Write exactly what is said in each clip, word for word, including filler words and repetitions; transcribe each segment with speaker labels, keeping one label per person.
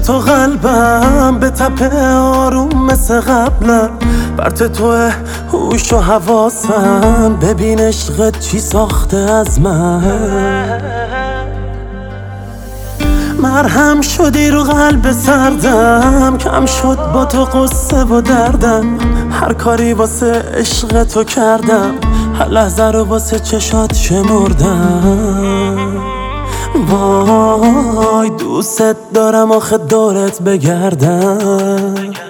Speaker 1: تو قلبم به تپه آروم مثل قبلم، برت توه هوش و حواسم، ببین عشقت چی ساخته از من. مرهم شدی رو قلب سردم، کم شد با تو قصه و دردم، هر کاری واسه عشق تو کردم، هر لحظه رو واسه چشات شمردم. وای دوست دارم آخه دورت بگردم،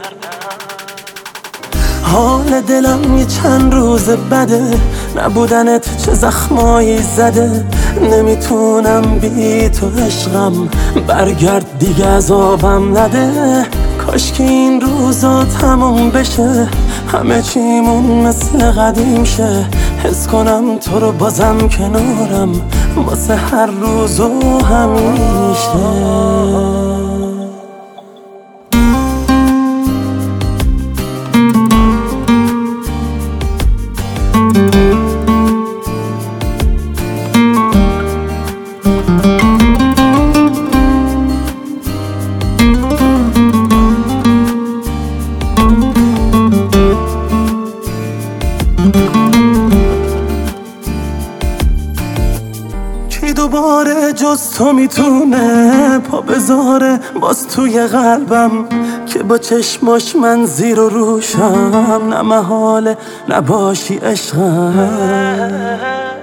Speaker 1: حال دلم یه چند روز بده، نبودنت چه زخمایی زده، نمیتونم بی تو عشقم، برگرد دیگه عذابم نده. کاش که این روزا تموم بشه، همه چیمون مثل قدیم شه، حس کنم تو رو بازم کنارم، واسه هر روز و همیشه. کی دوباره جز تو میتونه پا بذاره باز توی قلبم، که با چشماش من زیر و روشم، نه محاله نباشی عشقم.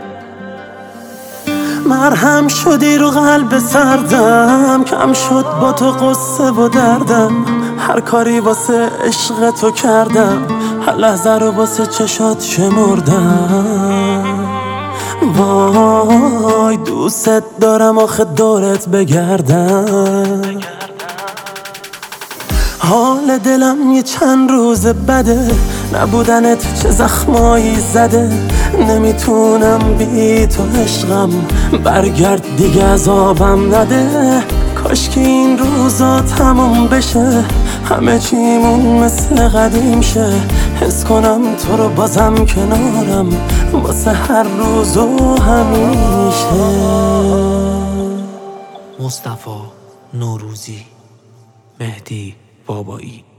Speaker 1: مرهم شدی رو قلب سردم، کم شد با تو قصه و دردم، هر کاری واسه عشق تو کردم، هر لحظه رو واسه چشات شمردم. وای دوست دارم آخه دورت بگردم، حال دلم یه چند روز بده، نبودنت چه زخمایی زده، نمیتونم بی تو عشقم، برگرد دیگه عذابم نده. کاش که این روزا تموم بشه، همه چیمون مثل قدیم شه، حس کنم تو رو بازم کنارم، واسه هر روز و همیشه.
Speaker 2: مصطفی نوروزی، مهدی بابایی.